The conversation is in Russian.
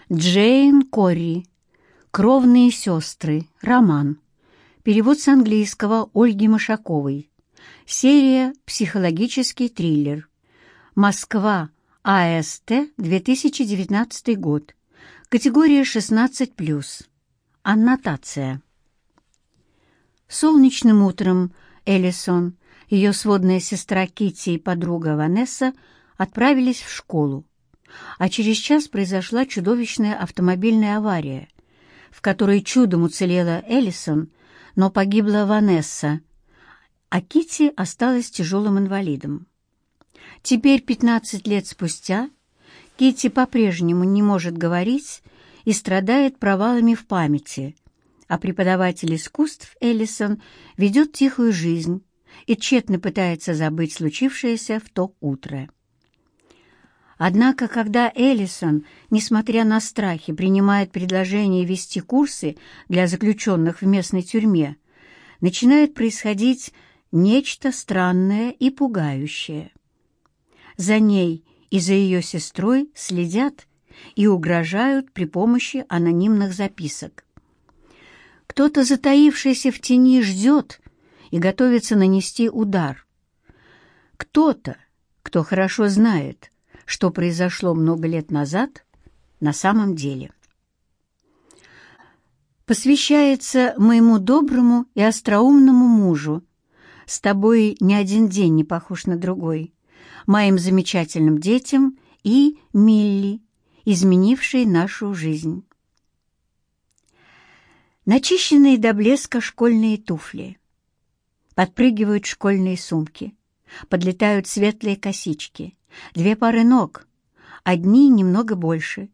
Джейн Корри. «Кровные сестры». Роман. Перевод с английского Ольги Машаковой. Серия «Психологический триллер». Москва. АСТ. 2019 год. Категория 16+. Аннотация. Солнечным утром Эллисон, ее сводная сестра Китти и подруга Ванесса отправились в школу, а через час произошла чудовищная автомобильная авария, в которой чудом уцелела Эллисон, но погибла Ванесса, а Китти осталась тяжелым инвалидом. Теперь, 15 лет спустя, Китти по-прежнему не может говорить и страдает провалами в памяти, а преподаватель искусств Эллисон ведет тихую жизнь и тщетно пытается забыть случившееся в то утро. Однако, когда Эллисон, несмотря на страхи, принимает предложение вести курсы для заключенных в местной тюрьме, начинает происходить нечто странное и пугающее. За ней и за ее сестрой следят и угрожают при помощи анонимных записок. Кто-то, затаившийся в тени, ждет и готовится нанести удар. Кто-то, кто хорошо знает, что произошло много лет назад на самом деле. Посвящается моему доброму и остроумному мужу, с тобой ни один день не похож на другой, моим замечательным детям и Милли, изменившей нашу жизнь. Начищенные до блеска школьные туфли. Подпрыгивают школьные сумки. Подлетают светлые косички. 2 пары ног. Одни немного больше,